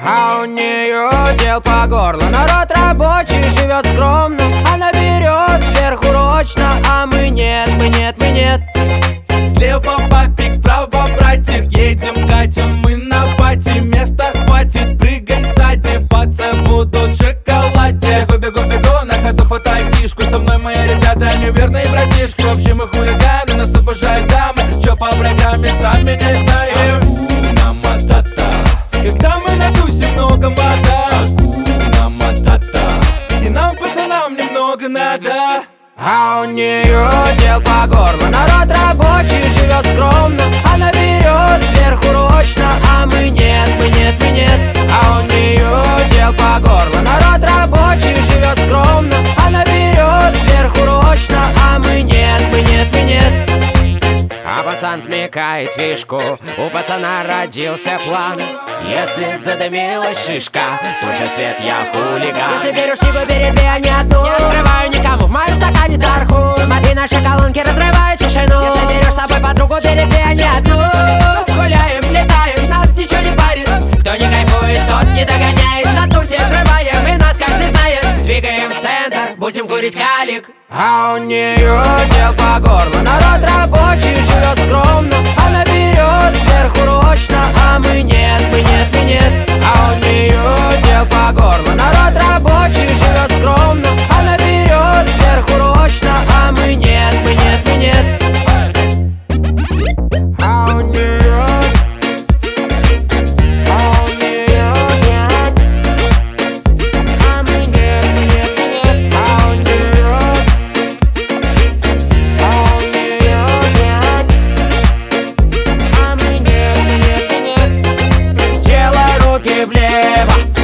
А у нее дел по горло. Народ рабочий живет скромно, она берет сверхурочно, а мы нет, мы нет, мы нет. Слева папик, справа братик, едем, катим мы на пати. Места хватит, прыгай сзади, пацы будут в шоколаде. Бегу, бегу, на ходу хватай сишку. Со мной мои ребята, они верные братишки. В общем, мы хулиганы, нас обожают дамы. Чё по программе, сами не знаем. Акуна матата, когда мы на тусе, много вода. Акуна матата, и нам, пацанам, немного надо. А у нее дел по горло. Народ рабочий живет скромно, она берет сверхурочно, а мы нет, мы нет, мы нет. А у нее дел по горло. Народ рабочий живет скромно, она берет сверхурочно, а мы нет, мы нет, мы нет. А пацан смекает фишку, у пацана родился план. Если задымилась шишка, туши свет, я хулиган. Если берешь сигу, бери две, а не одну. Не открываю никому, в моем стакане тарху. Смотри, наши колонки разрывают тишину. Если берешь с собой подругу, бери две, а не одну. Гуляем, летаем, нас ничего не парит. Кто не кайфует, тот не догоняет. На тусе взрываем, и нас каждый знает. Двигаем в центр, будем курить калик. А у нее дел по горло. Народ рабочий живет скромно, она берет сверхурочно, а мы нет, мы нет, мы нет. А у нее дел по горло. Народ рабочий живет скромно, она берет сверхурочно, а мы нет, мы нет, мы нет. А у нее, а у нее нет, а мы нет, мы нет, мы нет. А у нее, а у нее нет, а мы нет, мы нет, мы нет. Делай руки влево,